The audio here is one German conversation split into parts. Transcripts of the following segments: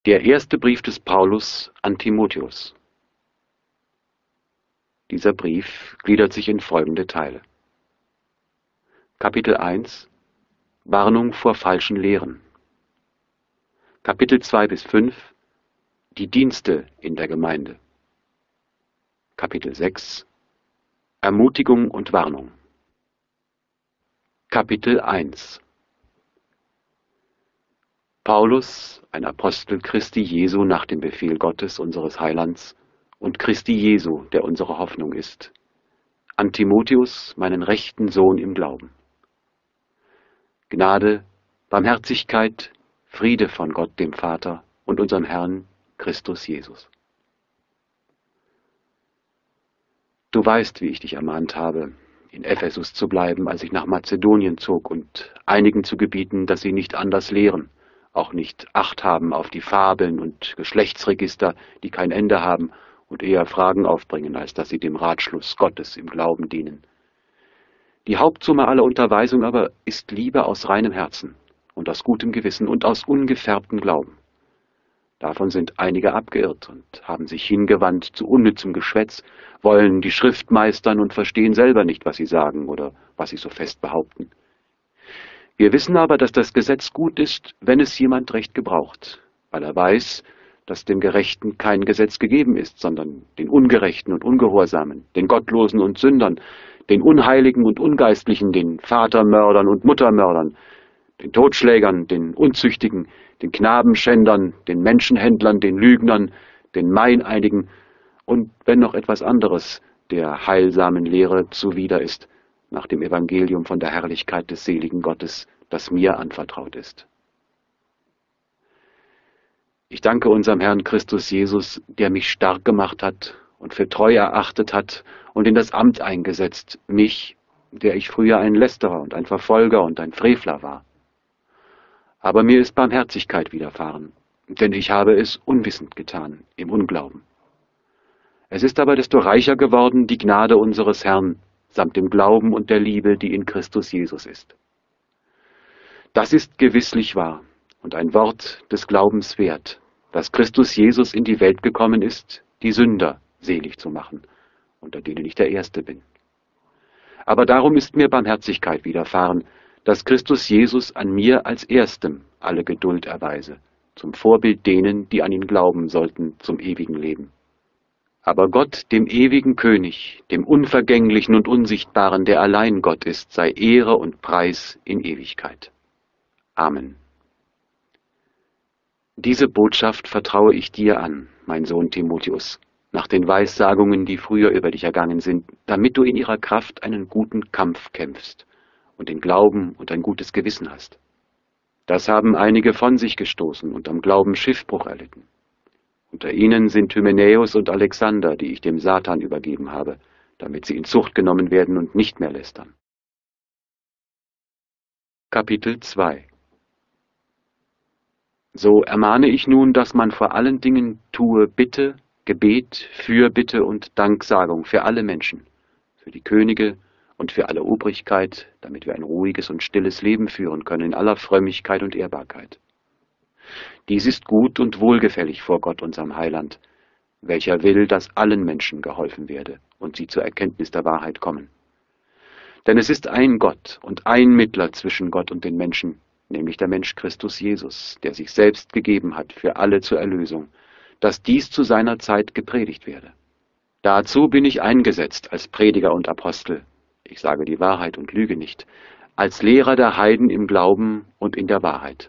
Der erste Brief des Paulus an Timotheus. Dieser Brief gliedert sich in folgende Teile. Kapitel 1 Warnung vor falschen Lehren. Kapitel 2 bis 5 Die Dienste in der Gemeinde. Kapitel 6 Ermutigung und Warnung. Kapitel 1 Paulus, ein Apostel Christi Jesu nach dem Befehl Gottes, unseres Heilands, und Christi Jesu, der unsere Hoffnung ist, an Timotheus, meinen rechten Sohn im Glauben. Gnade, Barmherzigkeit, Friede von Gott dem Vater und unserem Herrn Christus Jesus. Du weißt, wie ich dich ermahnt habe, in Ephesus zu bleiben, als ich nach Mazedonien zog, und einigen zu gebieten, dass sie nicht anders lehren, auch nicht Acht haben auf die Fabeln und Geschlechtsregister, die kein Ende haben und eher Fragen aufbringen, als dass sie dem Ratschluss Gottes im Glauben dienen. Die Hauptsumme aller Unterweisung aber ist Liebe aus reinem Herzen und aus gutem Gewissen und aus ungefärbtem Glauben. Davon sind einige abgeirrt und haben sich hingewandt zu unnützem Geschwätz, wollen die Schrift meistern und verstehen selber nicht, was sie sagen oder was sie so fest behaupten. Wir wissen aber, dass das Gesetz gut ist, wenn es jemand recht gebraucht, weil er weiß, dass dem Gerechten kein Gesetz gegeben ist, sondern den Ungerechten und Ungehorsamen, den Gottlosen und Sündern, den Unheiligen und Ungeistlichen, den Vatermördern und Muttermördern, den Totschlägern, den Unzüchtigen, den Knabenschändern, den Menschenhändlern, den Lügnern, den Meineinigen und wenn noch etwas anderes der heilsamen Lehre zuwider ist, nach dem Evangelium von der Herrlichkeit des seligen Gottes, das mir anvertraut ist. Ich danke unserem Herrn Christus Jesus, der mich stark gemacht hat und für treu erachtet hat und in das Amt eingesetzt, mich, der ich früher ein Lästerer und ein Verfolger und ein Frevler war. Aber mir ist Barmherzigkeit widerfahren, denn ich habe es unwissend getan, im Unglauben. Es ist aber desto reicher geworden die Gnade unseres Herrn, samt dem Glauben und der Liebe, die in Christus Jesus ist. Das ist gewisslich wahr und ein Wort des Glaubens wert, dass Christus Jesus in die Welt gekommen ist, die Sünder selig zu machen, unter denen ich der Erste bin. Aber darum ist mir Barmherzigkeit widerfahren, dass Christus Jesus an mir als Erstem alle Geduld erweise, zum Vorbild denen, die an ihn glauben sollten, zum ewigen Leben. Aber Gott, dem ewigen König, dem Unvergänglichen und Unsichtbaren, der allein Gott ist, sei Ehre und Preis in Ewigkeit. Amen. Diese Botschaft vertraue ich dir an, mein Sohn Timotheus, nach den Weissagungen, die früher über dich ergangen sind, damit du in ihrer Kraft einen guten Kampf kämpfst und den Glauben und ein gutes Gewissen hast. Das haben einige von sich gestoßen und am Glauben Schiffbruch erlitten. Unter ihnen sind Hymenäus und Alexander, die ich dem Satan übergeben habe, damit sie in Zucht genommen werden und nicht mehr lästern. Kapitel 2 So ermahne ich nun, dass man vor allen Dingen tue Bitte, Gebet, Fürbitte und Danksagung für alle Menschen, für die Könige und für alle Obrigkeit, damit wir ein ruhiges und stilles Leben führen können in aller Frömmigkeit und Ehrbarkeit. Dies ist gut und wohlgefällig vor Gott, unserem Heiland, welcher will, dass allen Menschen geholfen werde und sie zur Erkenntnis der Wahrheit kommen. Denn es ist ein Gott und ein Mittler zwischen Gott und den Menschen, nämlich der Mensch Christus Jesus, der sich selbst gegeben hat für alle zur Erlösung, dass dies zu seiner Zeit gepredigt werde. Dazu bin ich eingesetzt als Prediger und Apostel, ich sage die Wahrheit und lüge nicht, als Lehrer der Heiden im Glauben und in der Wahrheit.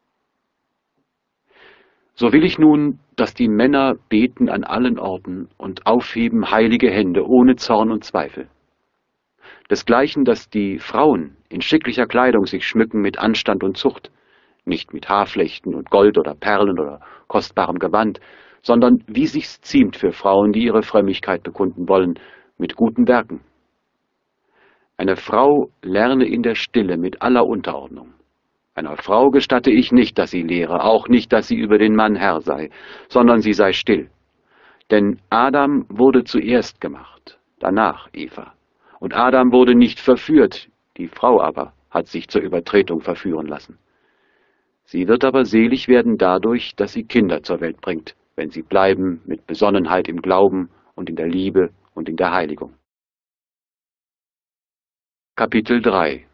So will ich nun, dass die Männer beten an allen Orten und aufheben heilige Hände ohne Zorn und Zweifel. Desgleichen, dass die Frauen in schicklicher Kleidung sich schmücken mit Anstand und Zucht, nicht mit Haarflechten und Gold oder Perlen oder kostbarem Gewand, sondern wie sich's ziemt für Frauen, die ihre Frömmigkeit bekunden wollen, mit guten Werken. Eine Frau lerne in der Stille mit aller Unterordnung. Einer Frau gestatte ich nicht, dass sie lehre, auch nicht, dass sie über den Mann Herr sei, sondern sie sei still. Denn Adam wurde zuerst gemacht, danach Eva. Und Adam wurde nicht verführt, die Frau aber hat sich zur Übertretung verführen lassen. Sie wird aber selig werden dadurch, dass sie Kinder zur Welt bringt, wenn sie bleiben mit Besonnenheit im Glauben und in der Liebe und in der Heiligung. Kapitel 3.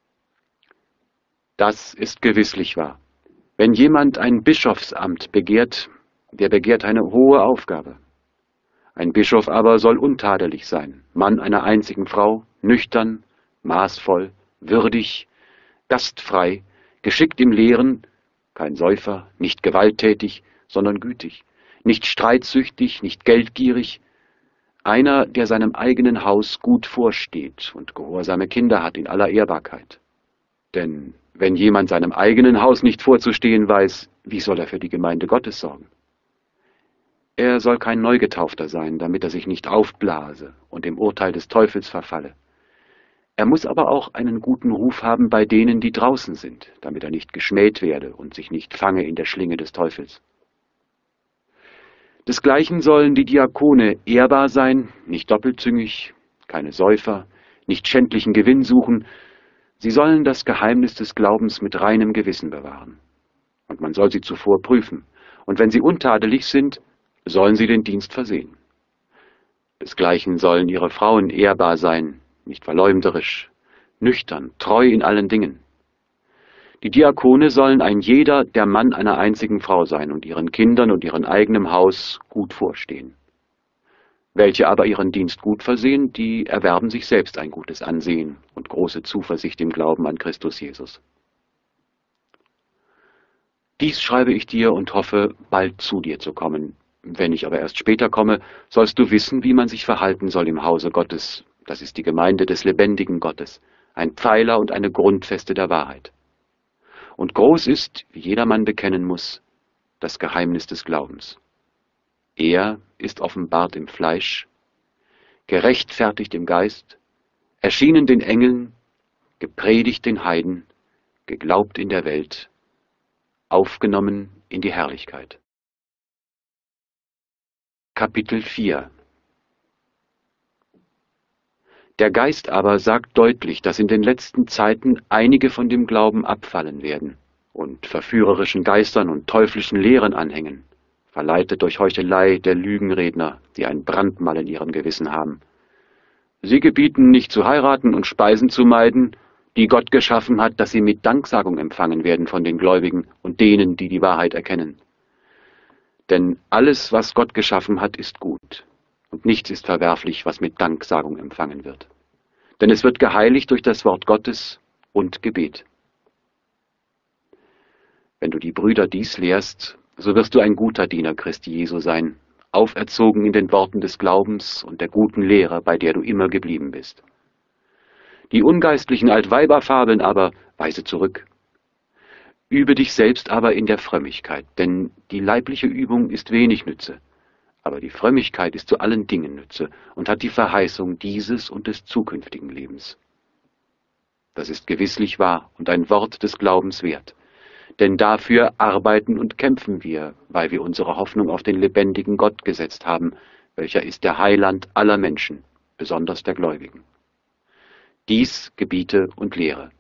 Das ist gewisslich wahr. Wenn jemand ein Bischofsamt begehrt, der begehrt eine hohe Aufgabe. Ein Bischof aber soll untadelig sein, Mann einer einzigen Frau, nüchtern, maßvoll, würdig, gastfrei, geschickt im Lehren, kein Säufer, nicht gewalttätig, sondern gütig, nicht streitsüchtig, nicht geldgierig, einer, der seinem eigenen Haus gut vorsteht und gehorsame Kinder hat in aller Ehrbarkeit. Denn wenn jemand seinem eigenen Haus nicht vorzustehen weiß, wie soll er für die Gemeinde Gottes sorgen? Er soll kein Neugetaufter sein, damit er sich nicht aufblase und dem Urteil des Teufels verfalle. Er muss aber auch einen guten Ruf haben bei denen, die draußen sind, damit er nicht geschmäht werde und sich nicht fange in der Schlinge des Teufels. Desgleichen sollen die Diakone ehrbar sein, nicht doppelzüngig, keine Säufer, nicht schändlichen Gewinn suchen. Sie sollen das Geheimnis des Glaubens mit reinem Gewissen bewahren. Und man soll sie zuvor prüfen. Und wenn sie untadelig sind, sollen sie den Dienst versehen. Desgleichen sollen ihre Frauen ehrbar sein, nicht verleumderisch, nüchtern, treu in allen Dingen. Die Diakone sollen ein jeder der Mann einer einzigen Frau sein und ihren Kindern und ihrem eigenen Haus gut vorstehen. Welche aber ihren Dienst gut versehen, die erwerben sich selbst ein gutes Ansehen und große Zuversicht im Glauben an Christus Jesus. Dies schreibe ich dir und hoffe, bald zu dir zu kommen. Wenn ich aber erst später komme, sollst du wissen, wie man sich verhalten soll im Hause Gottes. Das ist die Gemeinde des lebendigen Gottes, ein Pfeiler und eine Grundfeste der Wahrheit. Und groß ist, wie jedermann bekennen muss, das Geheimnis des Glaubens. Er ist offenbart im Fleisch, gerechtfertigt im Geist, erschienen den Engeln, gepredigt den Heiden, geglaubt in der Welt, aufgenommen in die Herrlichkeit. Kapitel 4. Der Geist aber sagt deutlich, dass in den letzten Zeiten einige von dem Glauben abfallen werden und verführerischen Geistern und teuflischen Lehren anhängen, verleitet durch Heuchelei der Lügenredner, die ein Brandmal in ihrem Gewissen haben. Sie gebieten, nicht zu heiraten und Speisen zu meiden, die Gott geschaffen hat, dass sie mit Danksagung empfangen werden von den Gläubigen und denen, die die Wahrheit erkennen. Denn alles, was Gott geschaffen hat, ist gut, und nichts ist verwerflich, was mit Danksagung empfangen wird. Denn es wird geheiligt durch das Wort Gottes und Gebet. Wenn du die Brüder dies lehrst, so wirst du ein guter Diener Christi Jesu sein, auferzogen in den Worten des Glaubens und der guten Lehre, bei der du immer geblieben bist. Die ungeistlichen Altweiberfabeln aber weise zurück. Übe dich selbst aber in der Frömmigkeit, denn die leibliche Übung ist wenig Nütze, aber die Frömmigkeit ist zu allen Dingen Nütze und hat die Verheißung dieses und des zukünftigen Lebens. Das ist gewisslich wahr und ein Wort des Glaubens wert, denn dafür arbeiten und kämpfen wir, weil wir unsere Hoffnung auf den lebendigen Gott gesetzt haben, welcher ist der Heiland aller Menschen, besonders der Gläubigen. Dies gebiete und lehre.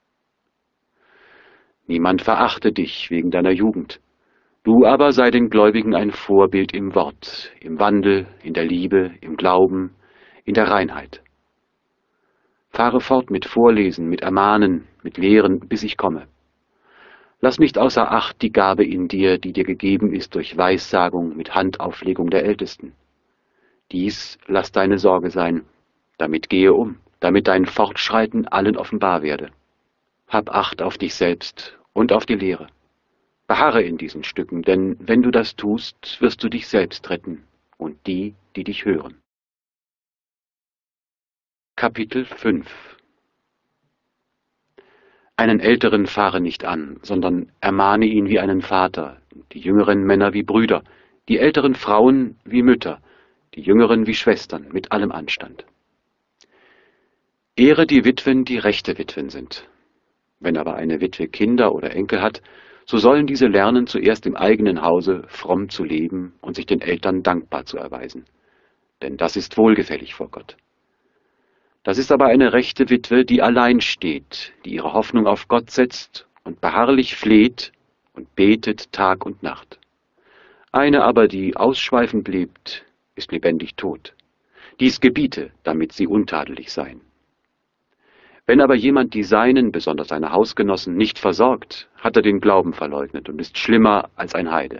Niemand verachte dich wegen deiner Jugend. Du aber sei den Gläubigen ein Vorbild im Wort, im Wandel, in der Liebe, im Glauben, in der Reinheit. Fahre fort mit Vorlesen, mit Ermahnen, mit Lehren, bis ich komme. Lass nicht außer Acht die Gabe in dir, die dir gegeben ist durch Weissagung mit Handauflegung der Ältesten. Dies lass deine Sorge sein, damit gehe um, damit dein Fortschreiten allen offenbar werde. Hab Acht auf dich selbst und auf die Lehre. Beharre in diesen Stücken, denn wenn du das tust, wirst du dich selbst retten und die, die dich hören. Kapitel 5. Einen Älteren fahre nicht an, sondern ermahne ihn wie einen Vater, die jüngeren Männer wie Brüder, die älteren Frauen wie Mütter, die jüngeren wie Schwestern, mit allem Anstand. Ehre die Witwen, die rechte Witwen sind. Wenn aber eine Witwe Kinder oder Enkel hat, so sollen diese lernen, zuerst im eigenen Hause fromm zu leben und sich den Eltern dankbar zu erweisen. Denn das ist wohlgefällig vor Gott. Das ist aber eine rechte Witwe, die allein steht, die ihre Hoffnung auf Gott setzt und beharrlich fleht, und betet Tag und Nacht. Eine aber, die ausschweifend lebt, ist lebendig tot. Dies gebiete, damit sie untadelig seien. Wenn aber jemand die Seinen, besonders seine Hausgenossen, nicht versorgt, hat er den Glauben verleugnet und ist schlimmer als ein Heide.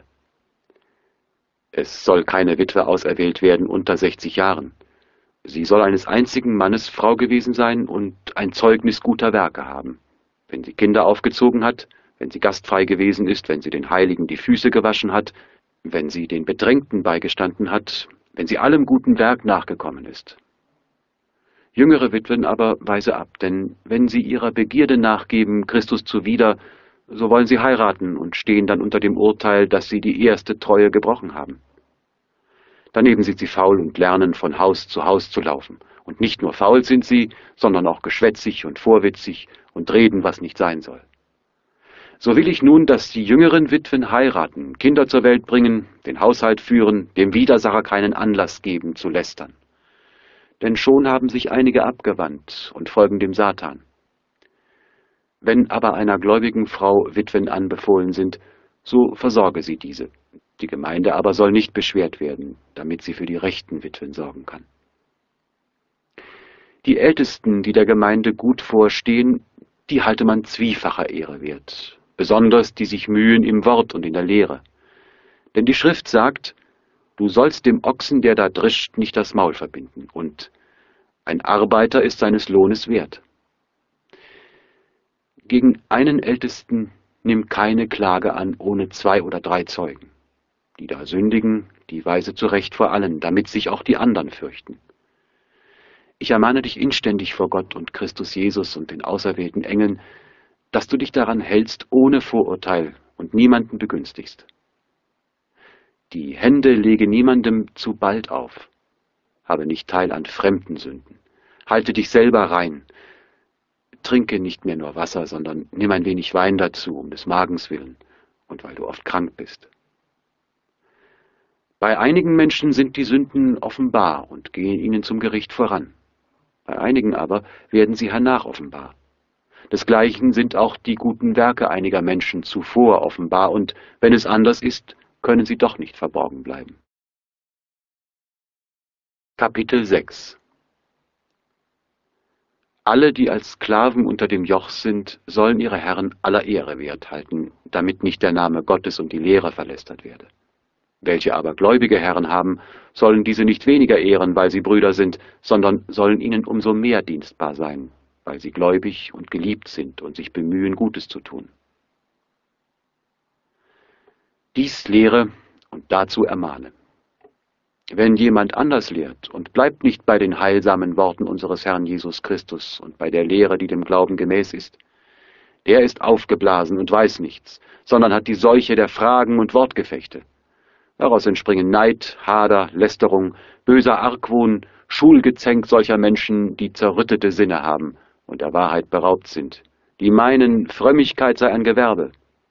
Es soll keine Witwe auserwählt werden unter 60 Jahren. Sie soll eines einzigen Mannes Frau gewesen sein und ein Zeugnis guter Werke haben. Wenn sie Kinder aufgezogen hat, wenn sie gastfrei gewesen ist, wenn sie den Heiligen die Füße gewaschen hat, wenn sie den Bedrängten beigestanden hat, wenn sie allem guten Werk nachgekommen ist. Jüngere Witwen aber weise ab, denn wenn sie ihrer Begierde nachgeben, Christus zuwider, so wollen sie heiraten und stehen dann unter dem Urteil, dass sie die erste Treue gebrochen haben. Daneben sind sie faul und lernen, von Haus zu Haus zu laufen. Und nicht nur faul sind sie, sondern auch geschwätzig und vorwitzig und reden, was nicht sein soll. So will ich nun, dass die jüngeren Witwen heiraten, Kinder zur Welt bringen, den Haushalt führen, dem Widersacher keinen Anlass geben zu lästern. Denn schon haben sich einige abgewandt und folgen dem Satan. Wenn aber einer gläubigen Frau Witwen anbefohlen sind, so versorge sie diese. Die Gemeinde aber soll nicht beschwert werden, damit sie für die rechten Witwen sorgen kann. Die Ältesten, die der Gemeinde gut vorstehen, die halte man zwiefacher Ehre wert, besonders die sich mühen im Wort und in der Lehre. Denn die Schrift sagt, du sollst dem Ochsen, der da drischt, nicht das Maul verbinden, und ein Arbeiter ist seines Lohnes wert. Gegen einen Ältesten nimm keine Klage an ohne 2 oder 3 Zeugen. Die da sündigen, die weise zurecht vor allen, damit sich auch die anderen fürchten. Ich ermahne dich inständig vor Gott und Christus Jesus und den auserwählten Engeln, dass du dich daran hältst ohne Vorurteil und niemanden begünstigst. Die Hände lege niemandem zu bald auf, habe nicht teil an fremden Sünden, halte dich selber rein, trinke nicht mehr nur Wasser, sondern nimm ein wenig Wein dazu, um des Magens willen und weil du oft krank bist. Bei einigen Menschen sind die Sünden offenbar und gehen ihnen zum Gericht voran. Bei einigen aber werden sie hernach offenbar. Desgleichen sind auch die guten Werke einiger Menschen zuvor offenbar, und wenn es anders ist, können sie doch nicht verborgen bleiben. Kapitel 6 Alle, die als Sklaven unter dem Joch sind, sollen ihre Herren aller Ehre wert halten, damit nicht der Name Gottes und die Lehre verlästert werde. Welche aber gläubige Herren haben, sollen diese nicht weniger ehren, weil sie Brüder sind, sondern sollen ihnen umso mehr dienstbar sein, weil sie gläubig und geliebt sind und sich bemühen, Gutes zu tun. Dies lehre und dazu ermahne. Wenn jemand anders lehrt und bleibt nicht bei den heilsamen Worten unseres Herrn Jesus Christus und bei der Lehre, die dem Glauben gemäß ist, der ist aufgeblasen und weiß nichts, sondern hat die Seuche der Fragen und Wortgefechte. Daraus entspringen Neid, Hader, Lästerung, böser Argwohn, Schulgezänk solcher Menschen, die zerrüttete Sinne haben und der Wahrheit beraubt sind, die meinen, Frömmigkeit sei ein Gewerbe.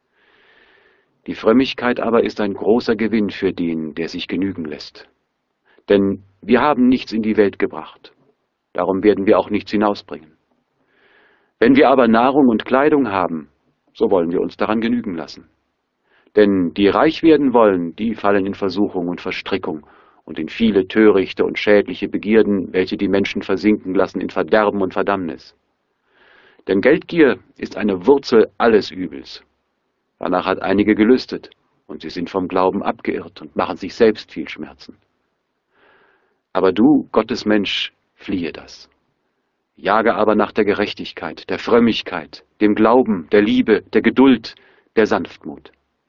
Die Frömmigkeit aber ist ein großer Gewinn für den, der sich genügen lässt. Denn wir haben nichts in die Welt gebracht, darum werden wir auch nichts hinausbringen. Wenn wir aber Nahrung und Kleidung haben, so wollen wir uns daran genügen lassen. Denn die reich werden wollen, die fallen in Versuchung und Verstrickung und in viele törichte und schädliche Begierden, welche die Menschen versinken lassen in Verderben und Verdammnis. Denn Geldgier ist eine Wurzel alles Übels. Danach hat einige gelüstet, und sie sind vom Glauben abgeirrt und machen sich selbst viel Schmerzen. Aber du, Gottes Mensch, fliehe das. Jage aber nach der Gerechtigkeit, der Frömmigkeit, dem Glauben, der Liebe, der Geduld, der Sanftmut.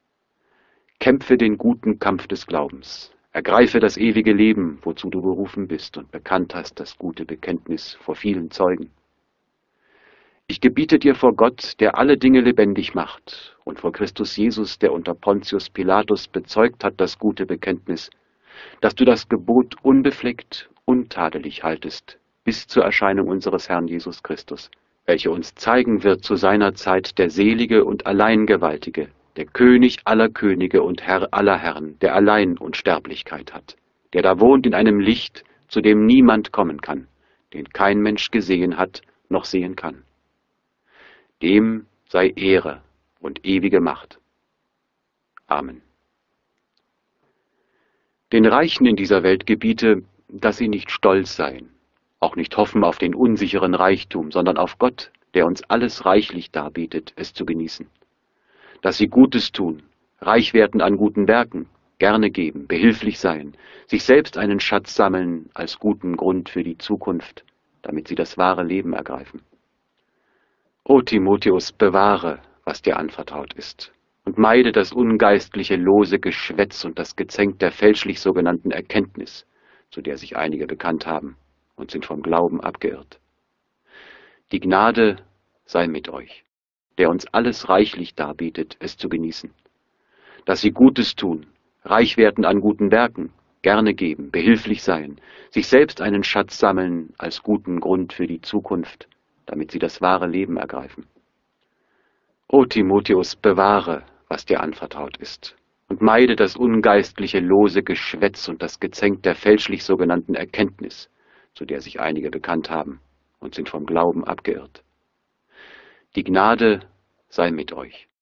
Kämpfe den guten Kampf des Glaubens. Ergreife das ewige Leben, wozu du berufen bist und bekannt hast das gute Bekenntnis vor vielen Zeugen. Ich gebiete dir vor Gott, der alle Dinge lebendig macht, und vor Christus Jesus, der unter Pontius Pilatus bezeugt hat das gute Bekenntnis, dass du das Gebot unbefleckt, untadelig haltest, bis zur Erscheinung unseres Herrn Jesus Christus, welche uns zeigen wird zu seiner Zeit der selige und Alleingewaltige, der König aller Könige und Herr aller Herren, der allein Unsterblichkeit hat, der da wohnt in einem Licht, zu dem niemand kommen kann, den kein Mensch gesehen hat, noch sehen kann. Dem sei Ehre und ewige Macht. Amen. Den Reichen in dieser Welt gebiete, dass sie nicht stolz seien, auch nicht hoffen auf den unsicheren Reichtum, sondern auf Gott, der uns alles reichlich darbietet, es zu genießen. Dass sie Gutes tun, reich werden an guten Werken, gerne geben, behilflich sein, sich selbst einen Schatz sammeln als guten Grund für die Zukunft, damit sie das wahre Leben ergreifen. O Timotheus, bewahre, was dir anvertraut ist, und meide das ungeistliche, lose Geschwätz und das Gezänk der fälschlich sogenannten Erkenntnis, zu der sich einige bekannt haben und sind vom Glauben abgeirrt. Die Gnade sei mit euch, der uns alles reichlich darbietet, es zu genießen. Dass sie Gutes tun, reich werden an guten Werken, gerne geben, behilflich sein, sich selbst einen Schatz sammeln als guten Grund für die Zukunft, damit sie das wahre Leben ergreifen. O Timotheus, bewahre, was dir anvertraut ist, und meide das ungeistliche, lose Geschwätz und das Gezänk der fälschlich sogenannten Erkenntnis, zu der sich einige bekannt haben und sind vom Glauben abgeirrt. Die Gnade sei mit euch,